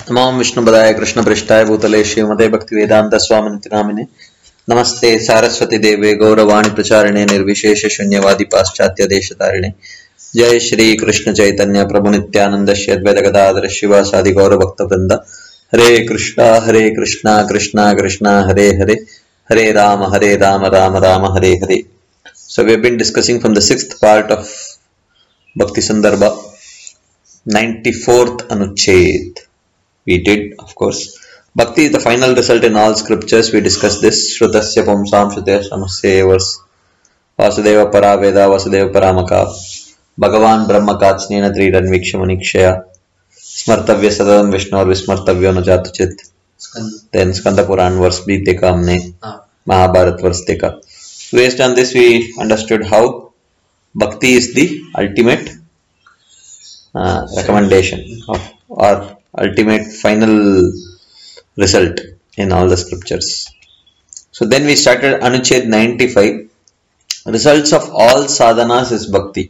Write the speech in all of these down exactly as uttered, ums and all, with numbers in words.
नमो विष्णुपदाय कृष्णपृष्ठाय भूतले श्रीमते भक्तिवेदांत स्वामिनिति नामिने नमस्ते सारस्वती देवे गौरवाणी प्रचारिणे निर्विशेष शून्यवादी पाश्चात्य देशतारिणे जय श्री कृष्ण चैतन्य प्रभु नित्यानंद श्री अद्वैत गदाधर शिवासादि गौर भक्त वृंद हरे कृष्णा हरे कृष्णा कृष्णा कृष्णा हरे हरे हरे राम हरे Ram Ram Ram Hare Hare. So we have been discussing from the sixth part of Bhakti Sandarbha, ninety-fourth Anuched. We did, of course. Bhakti is the final result in all scriptures. We discussed this. Shrutasya pumsam shrutya samasya verse. Vasudeva paraveda Vasudeva paramaka. Bhagavan brahma katsnena tridan vikshamanikshaya. Smartavya sadam Vishnu or vismartavya no jatuchit. Then Skanda Puran verse bhi dekha humne. Mahabharat verse dekha. Based on this, we understood how Bhakti is the ultimate uh, recommendation of or ultimate final result in all the scriptures. So then we started Anuched ninety-five. Results of all sadhanas is Bhakti.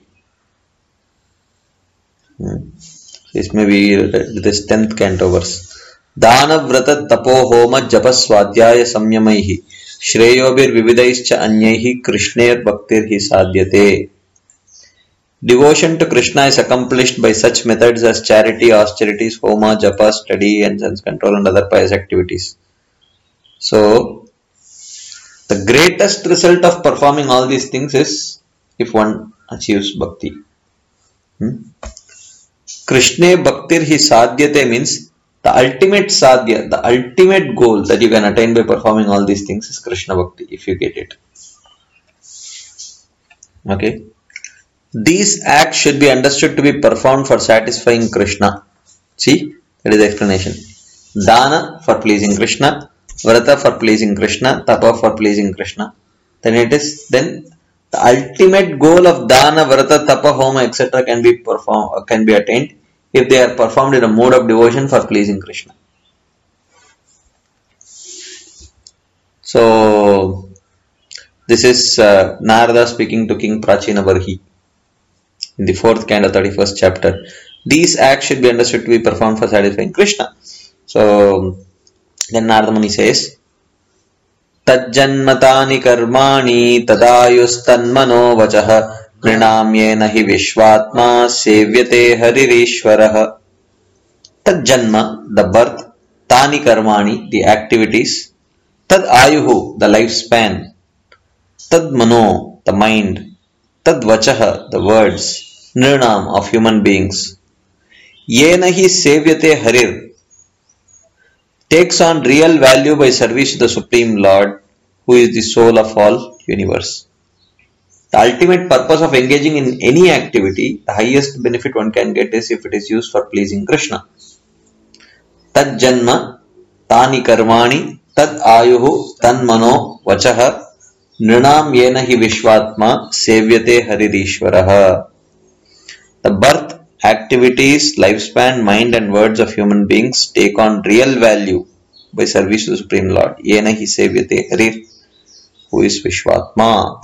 Hmm. This may be this tenth canto verse. Dana vrata tapo homa japa swadhyaya samyamaihi Shreyobir vividaischa anyaihi Krishner bhaktir hi sadhyate. Devotion to Krishna is accomplished by such methods as charity, austerities, homa, japa, study, and sense control and other pious activities. So, the greatest result of performing all these things is if one achieves bhakti. Hmm? Krishna bhaktir hi sadhyate means the ultimate sadhya, the ultimate goal that you can attain by performing all these things is Krishna bhakti, if you get it. Okay. These acts should be understood to be performed for satisfying Krishna. See, that is the explanation. Dana for pleasing Krishna, Vrata for pleasing Krishna, Tapa for pleasing Krishna. Then it is, then the ultimate goal of Dana, Vrata, Tapa, Homa, et cetera can be performed, can be attained if they are performed in a mode of devotion for pleasing Krishna. So, this is uh, Narada speaking to King Prachina Barhi in the fourth canto, thirty-first chapter. These acts should be understood to be performed for satisfying Krishna. So, then Narada Muni says, Tajjanmatani karmani tadayustanmano vachaha Prinamyena hi vishvatma sevyate haririshvaraha. Tajjanma, the birth, Tani karmani, the activities, Tad ayuhu, the lifespan, Tad mano, the mind, Tad vachaha, the words, Nirnam, of human beings. Yena hi sevyate harir, takes on real value by service to the Supreme Lord, who is the soul of all universe. The ultimate purpose of engaging in any activity, the highest benefit one can get is if it is used for pleasing Krishna. Tad janma, tani karmani, tad ayuhu, tan mano, vachaha, nrinam yena hi vishvatma, sevyate haririshvaraha. The birth, activities, lifespan, mind and words of human beings take on real value by service to the Supreme Lord. Yena hi sevyate harir, who is Vishvatma.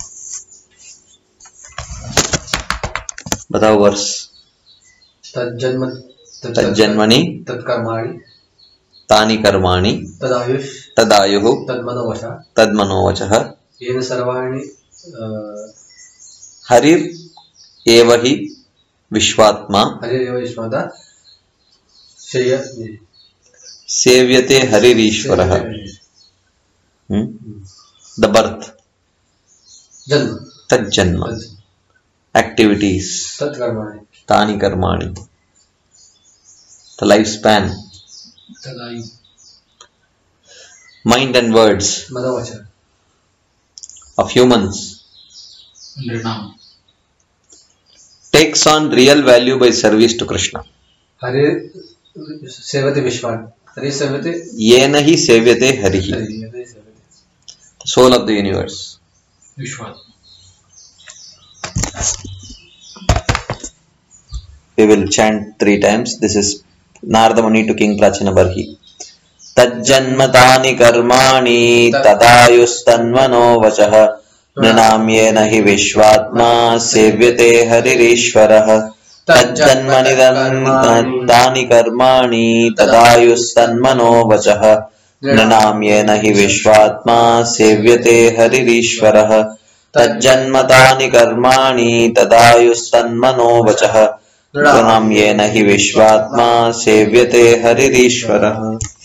बताओ वर्ष. तज्जन्म तज्जन्मनि तत्कर्माणि तानि कर्माणि तदायुष तदायुः तन्मनोवचः तन्मनोवचः येन सर्वाणि हरिर् एव हि विश्वात्मा हरिरेव विश्वात्मा श्रेय सेव्यते हरिरीश्वरः. द बर्थ, जन्म, तज्जन्म, activities, तत्कर्माणि, तानि कर्माणि, the lifespan, तदायु, mind and words मनोवचः of humans नृणाम takes on real value by service to Krishna. Hari सेवते विश्वान्, हरि सेवते येन हि सेव्यते हरिः, the soul of the universe. विश्वान्. We will chant three times. This is Narada Muni to King Prachina Barhi. Tajjanmatani karmani tadayustanmano vachaha Nrinam yena hi vishvatma sevyate haririshvaraha. तज्जन्मनि तानि कर्माणि तदायुस्तन्मनो वचः नृणां येन हि विश्वात्मा सेव्यते हरिरीश्वरः तज्जन्म तानि कर्माणि तदायुस्तन्मनो वचः नृणां येन हि विश्वात्मा सेव्यते हरिरीश्वरः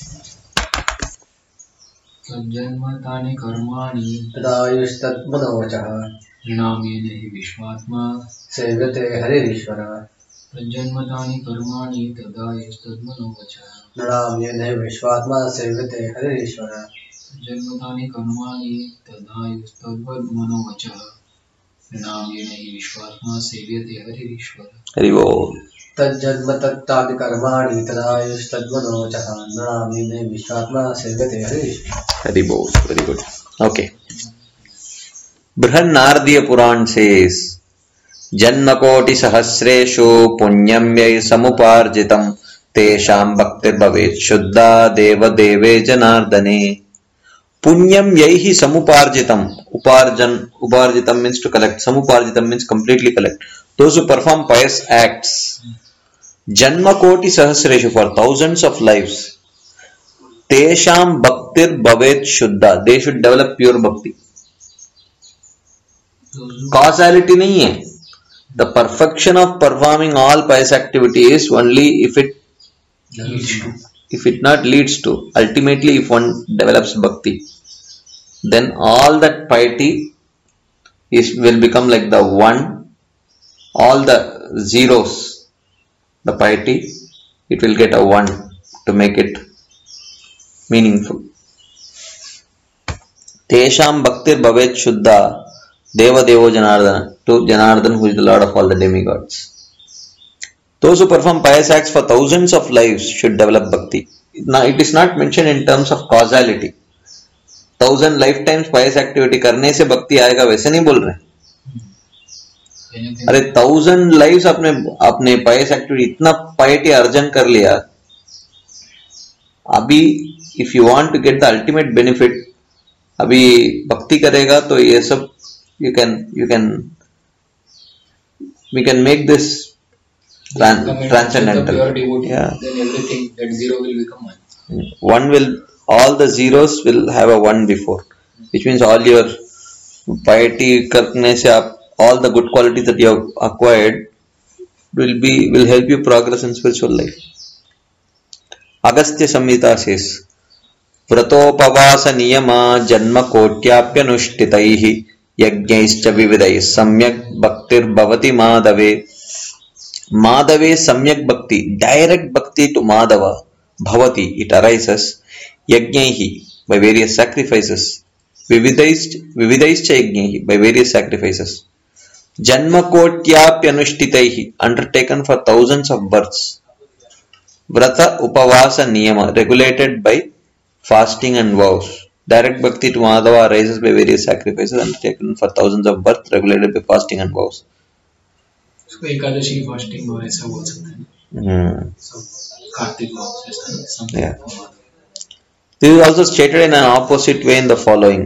तज्जन्म तानि कर्माणि तदायुस्तन्मनो वचः नृणां येन हि विश्वात्मा सेव्यते हरिरीश्वरः तज्जन्म तानि कर्माणि तदायुस्तन्मनो वचः नृणां येन हि विश्वात्मा सेव्यते हरिरीश्वरः तज्जन्म तानि कर्माणि तदायुस्तन्मनो वचः नृणां येन हि विश्वात्मा सेव्यते हरिरीश्वरः हरि बोल तज्जन्म तत्तानि कर्माणि तदायुस्तन्मनो वचः नृणां येन हि विश्वात्मा सेव्यते हरिरीश्वरः हरि बोल very good okay Brihanardiya Puran says Janmakoti sahasreshu punyam yai samuparjitam tesham bhaktir bhavet shuddha deva deve janardane punyam yaihi samuparjitam uparjan uparjitam means to collect samuparjitam means completely collect those who perform pious acts Janmakoti sahasreshu for thousands of lives tesham bhaktir bhavet shuddha they should develop pure bhakti causality nahi hai the perfection of performing all pious activity is only if it if it not leads to ultimately if one develops bhakti then all that piety is will become like the one all the zeros the piety it will get a one to make it meaningful tesham bhaktir bhavet shuddha Deva Devo Janardana, to Janardhan who is the Lord of all the demigods. Those who perform pious acts for thousands of lives should develop bhakti. Now it is not mentioned in terms of causality. Thousand lifetimes pious activity करने से भक्ति आएगा वैसे नहीं बोल रहे. अरे thousand lives आपने आपने pious activity इतना piety अर्जन कर लिया. अभी if you want to get the ultimate benefit, अभी भक्ति करेगा तो ये सब you can you can we can make this tran- transcendental yeah then everything that zero will become one one will all the zeros will have a one before which means all your piety karne se aap all the good qualities that you have acquired will be will help you progress in spiritual life Agastya Samhita says Vratopavasa niyama janma kotyapyanushthitaihi यज्ञैश्च विविधैः सम्यक् भक्तिर् भवति माधवे माधवे सम्यक् भक्ति direct bhakti to Madhava bhavati it arises yajnaihi by various sacrifices vividaiश्च vividaiश्च yajnaihi by various sacrifices janma kotyapyanushthitaihi undertaken for thousands of births vrata upavasa niyama regulated by fasting and vows Direct bhakti to Madhava arises by various sacrifices undertaken for thousands of births, regulated by fasting and vows. So, Ekadashi fasting or ऐसा बोल सकते हैं. Hmm. So, Kartik vows ऐसा something. Yeah. This is also stated in an opposite way in the following.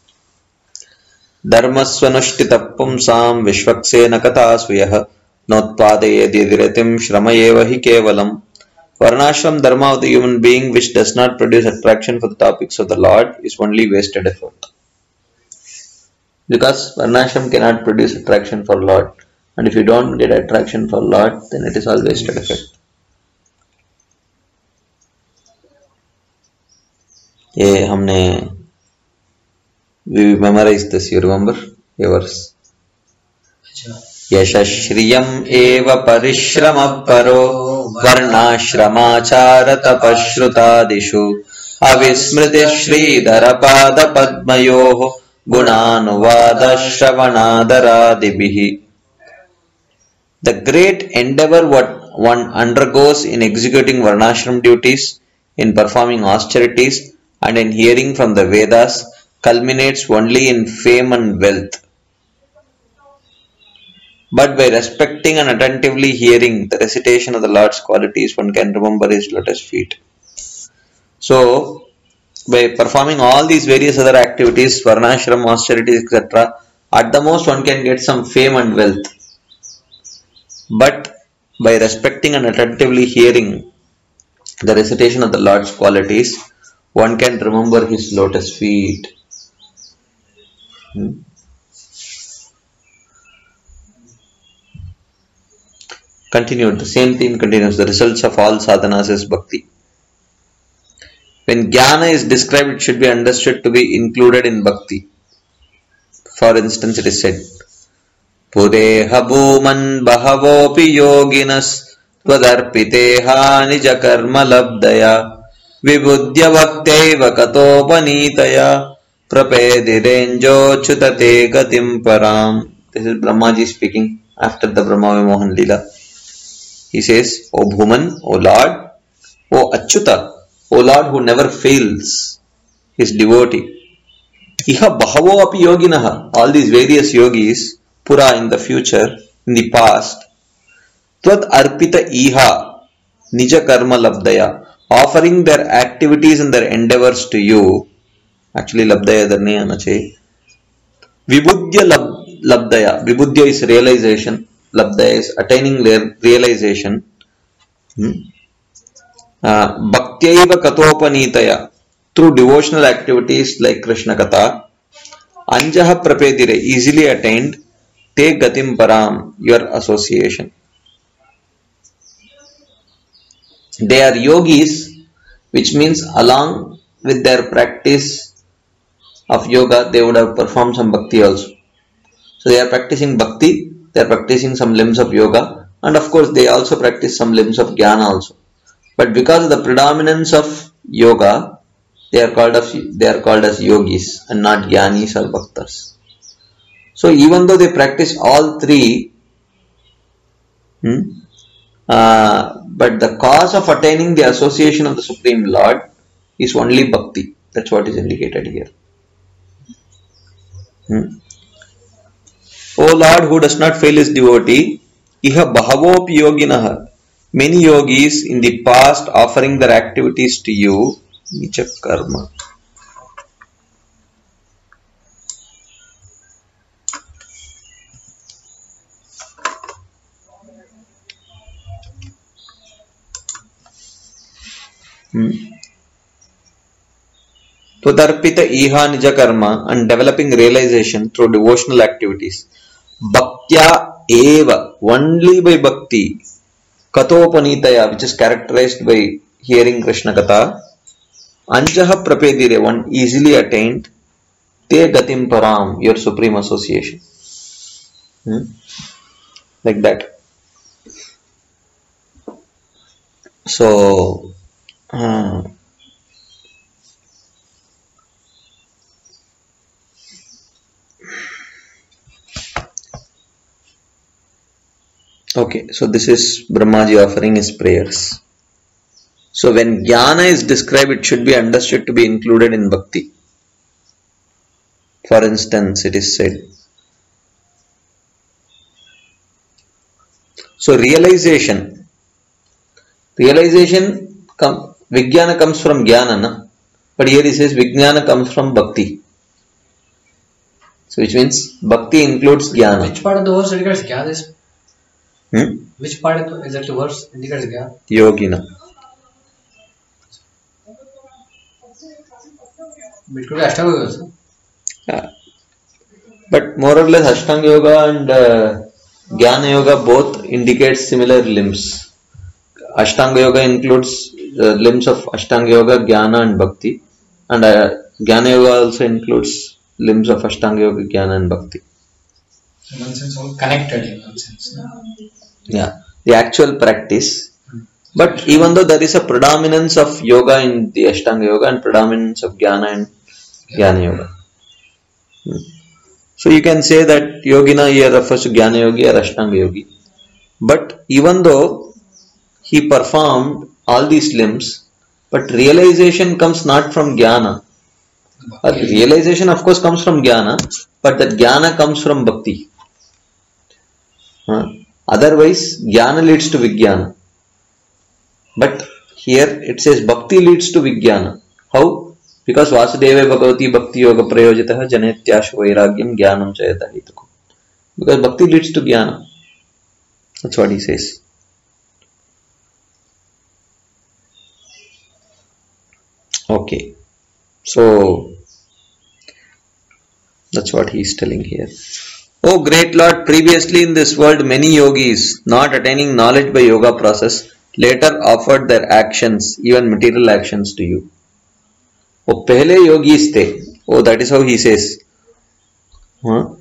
Dharmasvanushtita pumsam vishvaksena katasuyah notpadayedidiratim shramayeva hi kevalam Varnashram dharma of the human being which does not produce attraction for the topics of the Lord is only wasted effort. Because Varnashram cannot produce attraction for Lord. And if you don't get attraction for Lord, then it is all wasted effort. Yeah, हमने we memorized this, you remember? ये verse. यशश्रियम् एव परिश्रमः परो वर्णाश्रमाचारतपश्रुतादिषु अविस्मृतिश्रीधरपादपद्मयोः गुणानुवादश्रवणादरादिभिः The great endeavor what one undergoes in executing varnashram duties, in performing austerities, and in hearing from the Vedas culminates only in fame and wealth. But by respecting and attentively hearing the recitation of the Lord's qualities, one can remember His lotus feet. So, by performing all these various other activities, varnashram, austerities, et cetera, at the most one can get some fame and wealth. But by respecting and attentively hearing the recitation of the Lord's qualities, one can remember his lotus feet. Hmm. Continued, the same theme continues. The results of all sadhanas is bhakti. When jnana is described, it should be understood to be included in bhakti. For instance, it is said, Pureha bhuman bahavopi yoginas tvadarpiteha nija karma labdaya vibudya bhaktaiva katopanitaya prapedirenjo chutate gatim param. This is Brahmaji speaking after the Brahma Vimohan Leela. He says, O Bhuman, O Lord, O Achyuta, O Lord who never fails his devotee. Iha bahavo api yoginaha, all these various yogis, pura in the future, in the past, tvad arpita iha, nija karma labdaya, offering their activities and their endeavors to you. Actually, labdaya dharne anache. Vibudya lab, labdaya, vibudya is realization, labdaya is attaining their realization. Hmm. Uh, Bhaktiyaiva katopanitaya, through devotional activities like Krishna Katha, Anjaha prapedire, easily attained, te gatim param, your association. They are yogis, which means along with their practice of yoga, they would have performed some bhakti also. So they are practicing bhakti, they are practicing some limbs of yoga, and of course they also practice some limbs of jnana also. But because of the predominance of yoga, they are called as, they are called as yogis and not jnanis or bhaktas. So even though they practice all three, hmm, uh, but the cause of attaining the association of the Supreme Lord is only bhakti. That's what is indicated here. Hmm. O Lord who does not fail his devotee, iha bahavopi yoginaha, many yogis in the past offering their activities to you, nicha karma. Hmm. Tvadarpita iha nija karma, and developing realization through devotional activities. Bhaktya eva, only by bhakti. Katopanitaya, which is characterized by hearing Krishna Katha. Anjaha prapedire, one easily attained. Te gatim param, your supreme association. Hmm? Like that. So, uh, okay, so this is Brahmaji offering his prayers. So when jnana is described, it should be understood to be included in bhakti. For instance, it is said, so realization, realization, come, vijnana comes from jnana, na? But here he says vijnana comes from bhakti. So which means bhakti includes jnana. Which part of the verse indicates jnana is? Hmm? Which part of the exact verse indicates jnana? Yogina. It could be Ashtanga Yoga also. Yeah. But more or less Ashtanga Yoga and uh, Jnana Yoga both indicate similar limbs. Ashtanga Yoga includes uh, limbs of Ashtanga Yoga, Jnana and Bhakti. And uh, Jnana Yoga also includes limbs of Ashtanga Yoga, Jnana and Bhakti. In one sense, all connected in one sense. No? Yeah, the actual practice. But even though there is a predominance of yoga in the Ashtanga Yoga and predominance of Jnana and Jnana Yoga. Hmm. So you can say that Yogina here refers to Jnana Yogi or Ashtanga Yogi. But even though he performed all these limbs, but realization comes not from Jnana. Uh, realization of course comes from Jnana, but that Jnana comes from Bhakti. Huh? Otherwise, Jnana leads to Vijnana. But here it says Bhakti leads to Vijnana. How? Because Vasudeva Bhagavati Bhakti Yoga Prayojitaha Janetyashu Vairagyam Jnanam Chayata Hituku. Because Bhakti leads to Jnana. That's what he says. Okay. So that's what he is telling here. O great Lord, previously in this world many yogis, not attaining knowledge by yoga process, later offered their actions, even material actions to you. O pehle yogis the. Oh, that is how he says. Huh?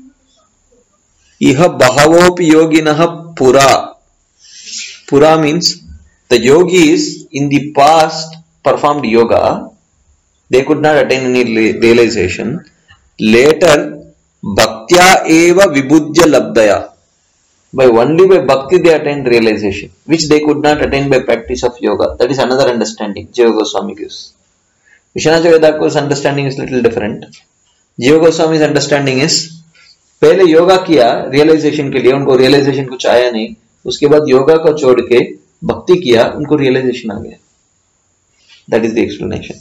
Iha bahavopi yoginah pura. Pura means the yogis in the past performed yoga. They could not attain any realization. Later, bhaktya eva vibudya labdaya. By only by bhakti they attained realization, which they could not attain by practice of yoga. That is another understanding Jiva Goswami gives. Vishwanath Vedako's understanding is little different. Jiva Goswami's understanding is पहले योगा किया realisation के लिए, उनको realisation कुछ आया नहीं, उसके बाद योगा को छोड़ के भक्ति किया, उनको रियलाइजेशन आ गया. That is the explanation.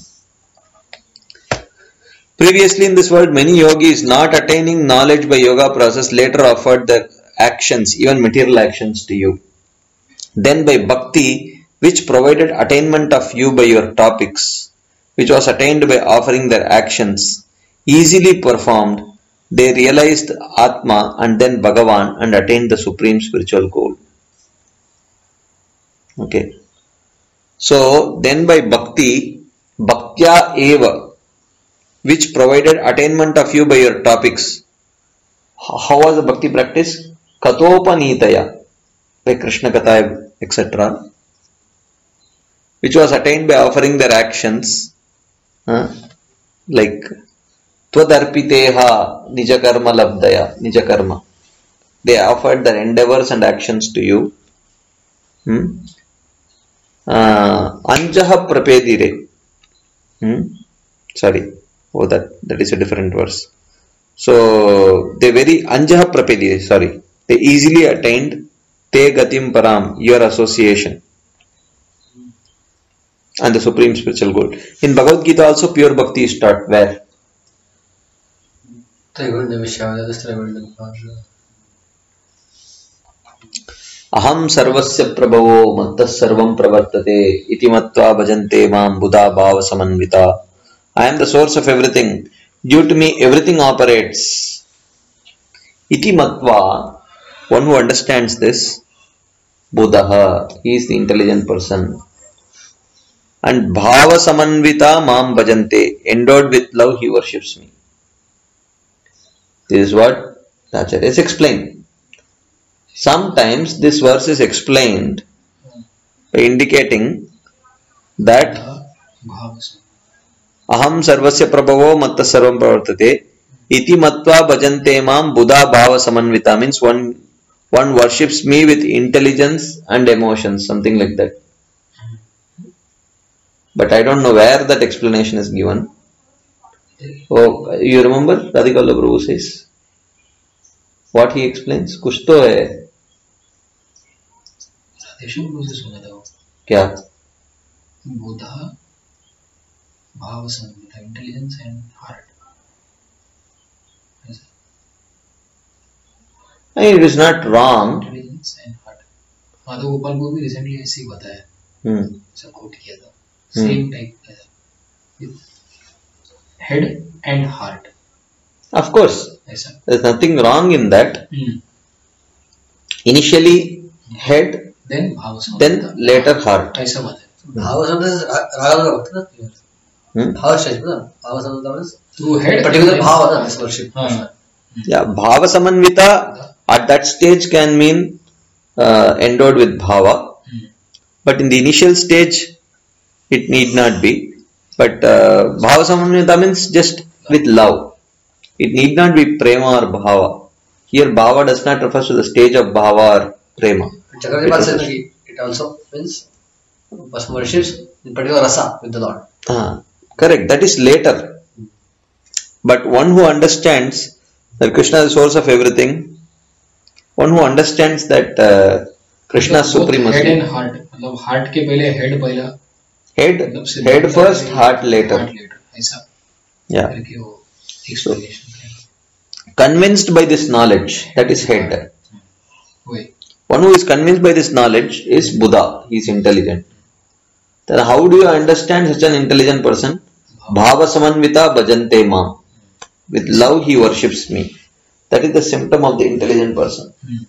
Previously in this world, many yogis not attaining knowledge by yoga process later offered their actions, even material actions to you. Then by bhakti, which provided attainment of you by your topics, which was attained by offering their actions, easily performed, they realized Atma and then Bhagavan and attained the supreme spiritual goal. Okay. So then by bhakti, bhaktya eva, which provided attainment of you by your topics. How was the bhakti practice? Katopanitaya, by Krishna Katha, et cetera, which was attained by offering their actions, huh? like Tvadarpiteha nijakarma labdaya, nijakarma. They offered their endeavors and actions to you. Hmm? Uh, Anjaha prapedire. Hmm? Sorry. Oh, that, that is a different verse. So, they very Anjaha prapedire, sorry. They easily attained Te Gatim Param, your association, and the supreme spiritual goal. In Bhagavad Gita also pure bhakti is taught. Where? Aham sarvasya prabhavo mattas sarvam pravartate iti matva bhajante mam buddha bhava samanvita. I am the source of everything. Due to me everything operates. Iti matva, one who understands this, buddha, he is the intelligent person. And bhava samanvita mam bhajante, endowed with love he worships me. This is what the Acharyas explain. Sometimes this verse is explained by indicating that aham sarvasya prabhavo matta sarvam pravartate iti matva bhajante mam buddha bhava samanvita, means one one worships me with intelligence and emotions, something like that. But I don't know where that explanation is given. Oh, you remember Radhikala Prabhu says what he explains? कुछ तो है. क्या? बुधा भाव संविता, intelligence and heart. It is not wrong. Intelligence and heart. Madhav Gopal को भी recently ऐसे ही बताया. Hmm. सब कोट किया था. Same type. Head and heart. Of course. Yes, there is nothing wrong in that. Hmm. Initially head, then bhava, then later heart. ऐसा बात है. भाव शब्द से राग का होता है ना. भाव शब्द ना, भाव शब्द का means through head particular भाव ना, is worship. Yeah, bhava samanvita at that stage can mean uh, endowed with bhava, hmm. but in the initial stage it need not be. But uh, bhava samanvita means just with love. It need not be prema or bhava. Here bhava does not refer to the stage of bhava or prema. Chakravarti says that it also means person worships in particular rasa with the Lord. Ah, correct. That is later. But one who understands that Krishna is the source of everything, one who understands that uh, Krishna's supremacy. Head and heart. मतलब heart के पहले head पहला. Head, head first, heart later. Heart later. ऐसा. Yeah. करके वो explanation. Convinced by this knowledge, that is head. वही. One who is convinced by this knowledge is Buddha. He is intelligent. Then how do you understand such an intelligent person? Bhava samanvita bhajante mam. With love he worships me. That is the symptom of the intelligent person. Hmm.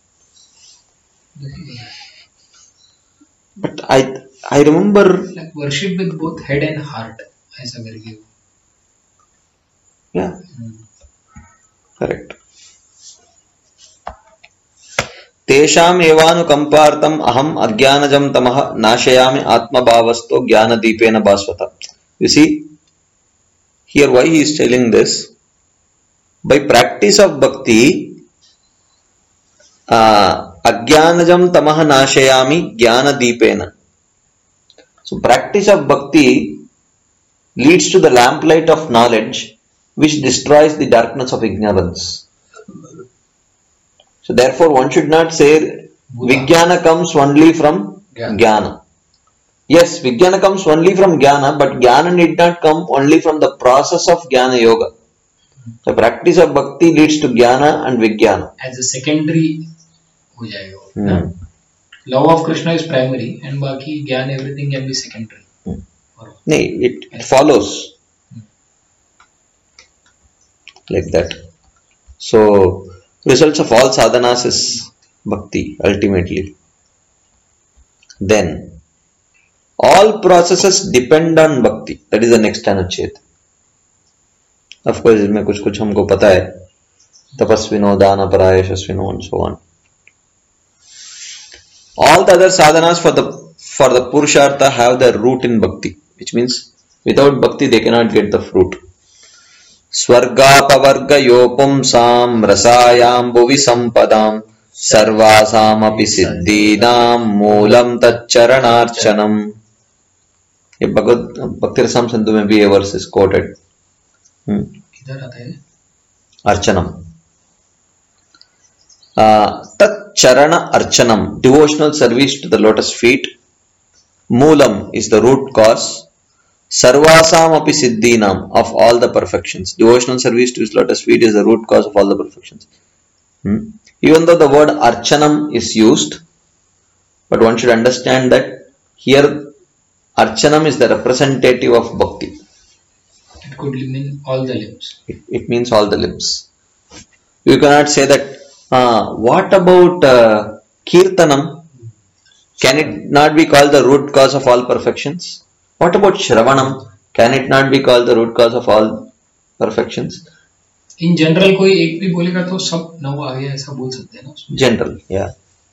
But I I remember Like worship with both head and heart. ऐसा करके वो. yeah, Hmm. correct. तेषाम एवानुकंपार्थम अहम अज्ञानजम तमः नाशयामि आत्मभावस्तो ज्ञानदीपेन भास्वता. You see, here why he is telling this? By practice of bhakti, uh, ajnanajam tamah nashayami jnanadipena. So practice of bhakti leads to the lamplight of knowledge which destroys the darkness of ignorance. So therefore one should not say Vijnana comes only from Jnana. Jnana. Yes, Vijnana comes only from Jnana, but Jnana need not come only from the process of Jnana Yoga. The practice of Bhakti leads to Jnana and Vijnana. As a secondary हो जाएगा वो. Hmm. Love of Krishna is primary and बाकी ज्ञान everything can be secondary. Hmm. और No, it, it follows like that. So, results of all sadhanas is Bhakti ultimately. Then, all processes depend on Bhakti. That is the next anuchet. Of course, इसमें कुछ कुछ हमको पता है. तपस्विनो दानपराय यशस्विनो and so on. All the other sadhanas for the for the purushartha have their root in bhakti, which means without bhakti they cannot get the fruit. Swargapavarga yopumsam rasayam bhuvi sampadam sarvasam api siddhinam moolam taccharanarchanam. ये भगवत भक्ति रसम सिंधु में भी ये verse is quoted. इधर आता है अर्चनम. Tacharana archanam, devotional service to the lotus feet. Moolam is the root cause. Sarvasam api siddhinam, of all the perfections. Devotional service to his lotus feet is the root cause of all the perfections. Hmm? Even though the word archanam is used, but one should understand that here archanam is the representative of bhakti. it could mean all the limbs. It, it means all the limbs. You cannot say that, uh, what about uh, Kirtanam? Can it not be called the root cause of all perfections? What about Shravanam? Can it not be called the root cause of all perfections? In general कोई एक भी बोलेगा तो सब नव आ गया ऐसा बोल सकते हैं ना उसमें. General, yeah.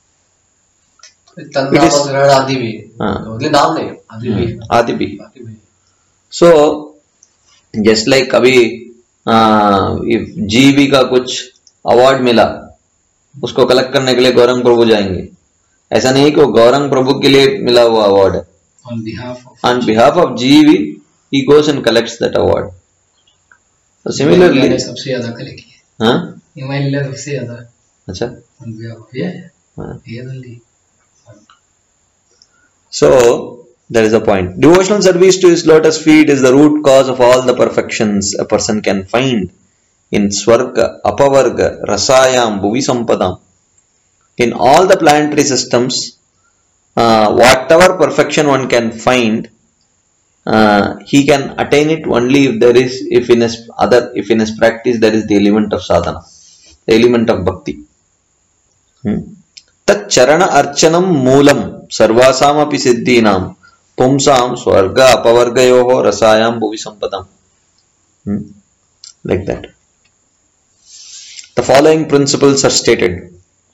तन्नाम is- ग्रहण आदि भी हाँ. मतलब नाम नहीं आदि भी आदि भी. आदि भी So, just like अभी uh, if जी बी का कुछ अवार्ड मिला, उसको कलेक्ट करने के लिए गौरंग प्रभु जाएंगे. ऐसा नहीं कि वो गौरंग प्रभु के लिए मिला हुआ अवार्ड है. on behalf of On behalf of G V, he goes and collects that award. So similarly, मैंने सबसे ज्यादा कलेक्ट किया. huh? हिमालय सबसे ज्यादा अच्छा, on behalf of yeah हाँ. yeah only. So that is the point. Devotional service to his lotus feet is the root cause of all the perfections a person can find in Swarga, Apavarga, Rasayam, Bhuvi Sampadam. In all the planetary systems, uh, whatever perfection one can find, uh, he can attain it only if there is, if in his other, if in his practice there is the element of sadhana, the element of bhakti. Hmm. Tat charana archanam moolam sarvasam api siddhinam pumsam swarga apavargayoho rasayam bhuvi sampadam. Hmm. Like that. The following principles are stated.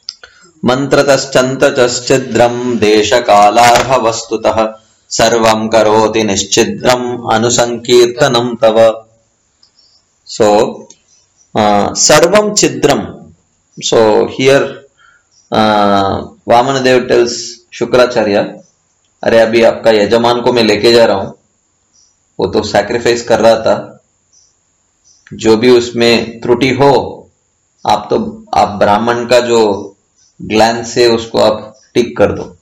Mantrataschantachaschidram deshakalarha vastutah sarvam karoti nischidram anusankirtanam tava. So, uh, sarvam chidram. So, here uh, Vamanadev tells Shukracharya, अरे अभी आपका यजमान को मैं लेके जा रहा हूं, वो तो सैक्रिफाइस कर रहा था, जो भी उसमें त्रुटि हो आप तो आप ब्राह्मण का जो ग्लैंड से उसको आप टिक कर दो.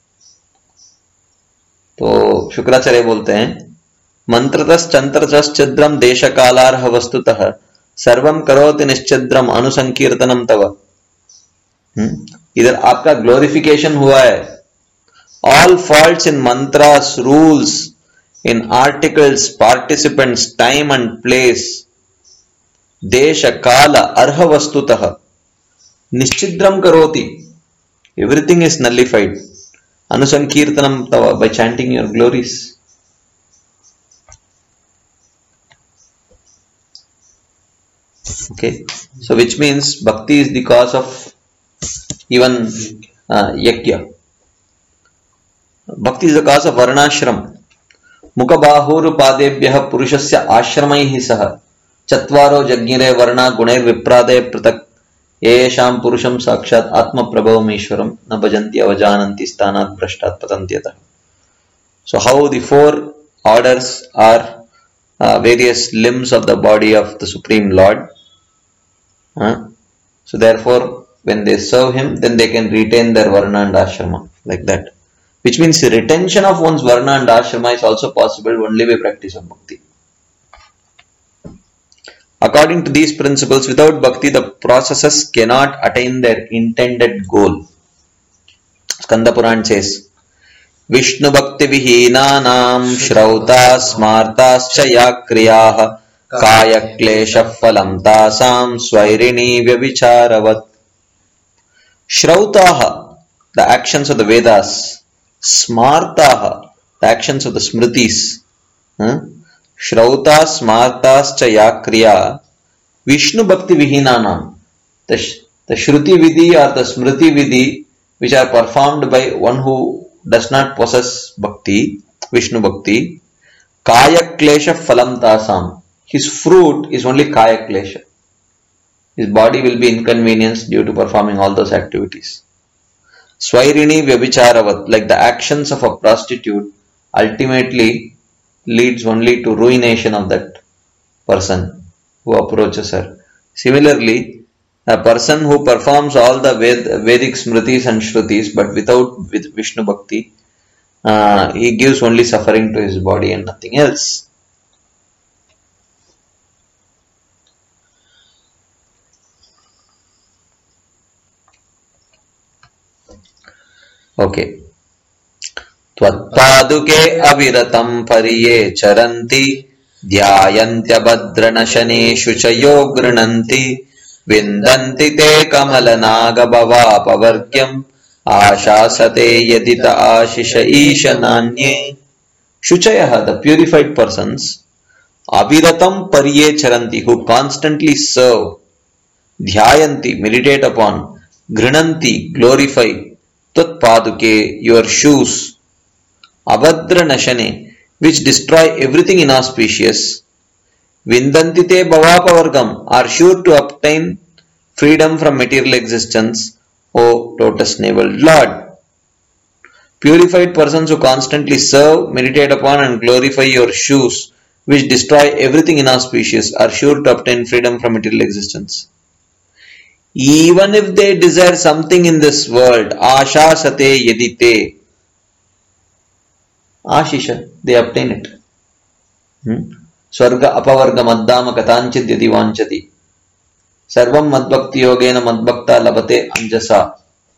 तो शुक्राचार्य बोलते हैं मंत्रतश्चंत्रतश्चिद्रम देशकालार्ह वस्तुतः सर्वम करोति निश्चिद्रम अनुसंकीर्तनम तव. इधर आपका ग्लोरिफिकेशन हुआ है, All faults in mantras, rules, in articles, participants, time and place, desha, kala, arha vastutah, nischidram karoti. Everything is nullified. Anusankirtanam tava, by chanting your glories. Okay, so which means bhakti is the cause of even uh, yakya. Bhakti is the cause of varnashram. Mukhabahur padebhyah purushasya ashramaihi saha chatvaro jagnire varna gunair viprade pratak yesham purusham sakshat atma prabhavam ishwaram na bhajanti avajananti sthanat prashtat patantyatah. So how the four orders are uh, various limbs of the body of the Supreme Lord. Huh? So therefore when they serve him, then they can retain their varna and ashrama, like that. Which means the retention of one's varna and ashrama is also possible only by practice of bhakti. According to these principles, without bhakti, the processes cannot attain their intended goal. Skanda Puran says, Vishnu Bhakti Vihinanam Shrauta Smartascha Yakriyah Kaya Klesha Phalam Tasam Swairini Vyavicharavat. Shrautaha, the actions of the Vedas. Smartaha, the actions of the Smritis. Huh? Shrauta Smartascha Yakriya Vishnu Bhakti Vihinanam. The, the Shruti Vidhi or the Smriti Vidhi which are performed by one who does not possess Bhakti, Vishnu Bhakti, Kaya Klesha Phalam Tasam. His fruit is only Kaya Klesha. His body will be inconvenienced due to performing all those activities. Swairini Vyavicharavat, like the actions of a prostitute, ultimately leads only to ruination of that person who approaches her. Similarly, a person who performs all the Ved, Vedic Smritis and Shrutis but without with Vishnu Bhakti, uh, he gives only suffering to his body and nothing else. Okay. Tvatpaduke aviratam pariye charanti dhyayantya badranashaneshu chayo grananti vindanti te kamalanaga bhava pavargyam ashasate yadita ashisha ishananye. Shuchayaha, the purified persons, aviratam pariye charanti, who constantly serve, dhyayanti, meditate upon, grananti, glorify, Tvatpaduke, your shoes, Abhadra Nashane, which destroy everything inauspicious, Vindantite Bhavapavargam, are sure to obtain freedom from material existence, O lotus-naveled Lord. Purified persons who constantly serve, meditate upon and glorify your shoes, which destroy everything inauspicious, are sure to obtain freedom from material existence. Even if they desire something in this world, Asha Sate Yedite, Ashisha, they obtain it. Hmm? Swarga Apavarga Maddama Katanchid Yadi Vanchati. Sarvam Madbhakti Yogena Madbhakta Labate Anjasa.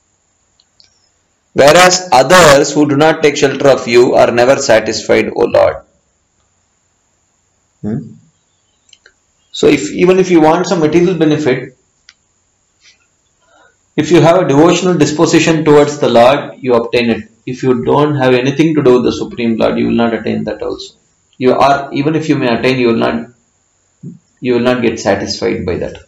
Whereas others who do not take shelter of you are never satisfied, O Lord. Hmm? So if even if you want some material benefit, if you have a devotional disposition towards the Lord, you obtain it. If you don't have anything to do with the Supreme Lord, you will not attain that also. You are, even if you may attain, you will not, you will not get satisfied by that.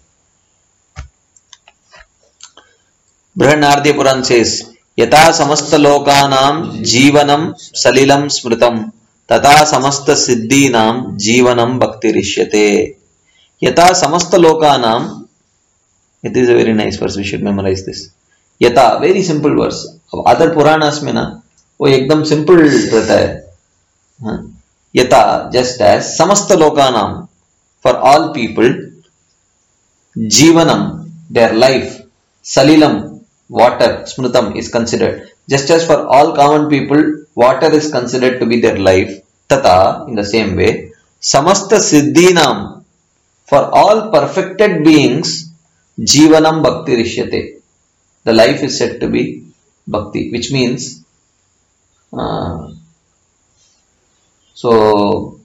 Brihanardya Puran says, Yata samasta lokanam jivanam salilam smritam tata samasta siddhinam jivanam bhakti rishyate. Yata samasta lokanam. It is a very nice verse, we should memorize this. Yata, very simple verse. Other Puranas mein na, wo ekdam simple rehta hai. Yata, just as samasta lokanam, for all people, jivanam, their life, salilam, water, smritam is considered. Just as for all common people, water is considered to be their life. Tata, in the same way, samasta siddhinam, for all perfected beings, Jivanam Bhakti Rishyate. The life is said to be Bhakti, which means Uh, so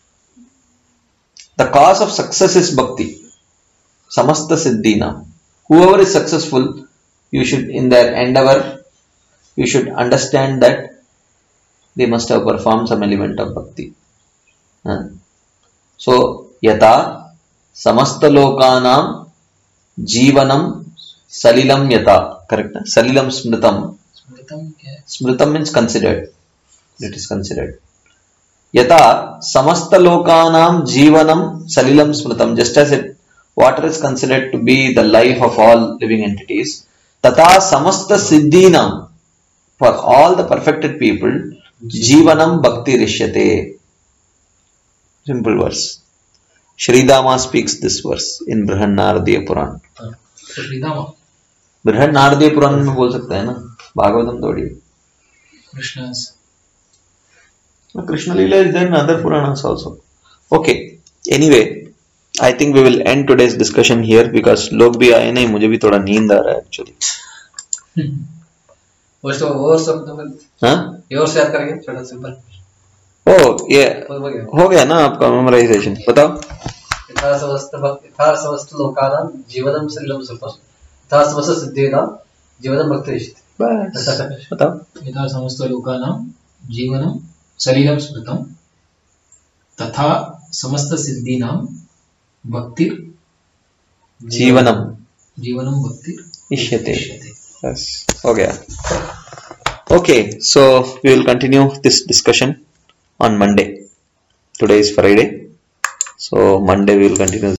the cause of success is bhakti. Samasta siddhina. Whoever is successful, you should, in their endeavor, you should understand that they must have performed some element of bhakti. Uh, so, yata samasta lokanam jivanam salilam yata. Correct? Salilam smritam. स्मृतम क्या है? Smritam means considered. It is considered. Yata samasta lokanam jivanam salilam smritam. Just as it, water is considered to be the life of all living entities. Tata samasta siddhinam. For all the perfected people, jivanam bhakti rishyate. Simple verse. Sridama speaks this verse in Brihannaradya Puran. तो Shridama Brihannaradya Puran में बोल सकता है ना, भागवतम थोड़ी. Krishna Krishna Leela is there in other Puranas also. Okay. Anyway, I think we will end today's discussion here because लोग भी आए नहीं, मुझे भी थोड़ा नींद आ रहा है actually. वो तो और सब तो हाँ? ये और शेयर करेंगे छोटा सिंपल Oh, yeah. हो गया हो गया ना आपका memorization. बताओ. यथा समस्त भक्ति यथा समस्त लोकानां जीवनं सलिलं सुखं यथा समस्त सिद्धीनां जीवनं भक्तिरिष्यते बस. बताओ. यथा समस्त लोकानां जीवनं सलिलं स्मृतं तथा समस्त सिद्धीनां भक्तिर जीवनम जीवनं भक्तिर इष्यते. इष्यते. बस. हो गया. Okay. So we will continue this discussion on Monday. Today is Friday. So Monday we will continue